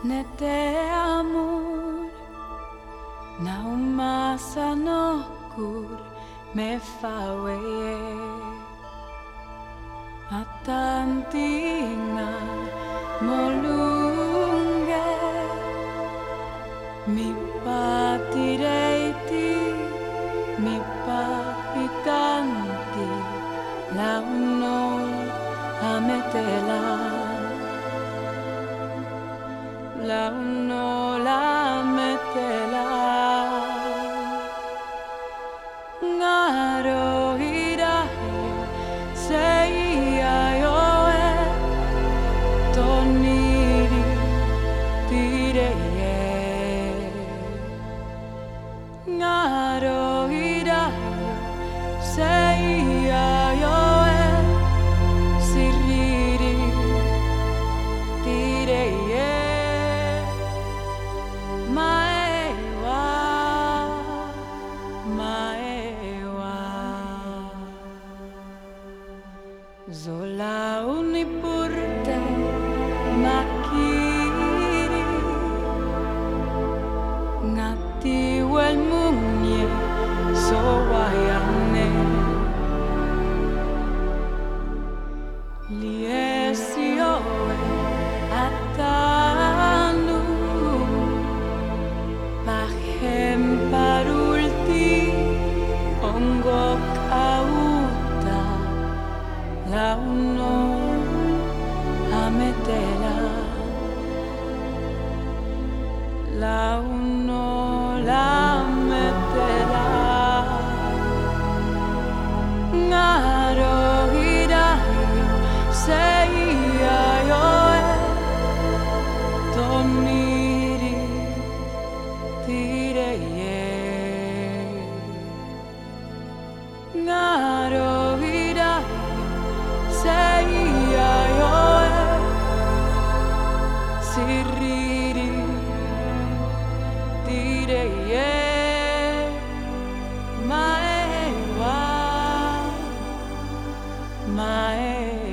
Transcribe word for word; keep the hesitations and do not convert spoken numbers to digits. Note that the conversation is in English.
Nete amor na umasa no kur me fawe atantinga molunge mi patireiti mi papitanti launo ametela launo la metela ngaro hirahi seia yoe toniri tireye ngaro hirahi seia yoe siriri tireye Maewa, maewa Zola unipurte makiri Ngati wel munye so wayane Liesioe atanu Pahem parulti ongo kauta launo ametela launo la metela ngaro hirahi seia yoe toniri tireye ngaro hirahi seia yoe siriri tireye maewa maewa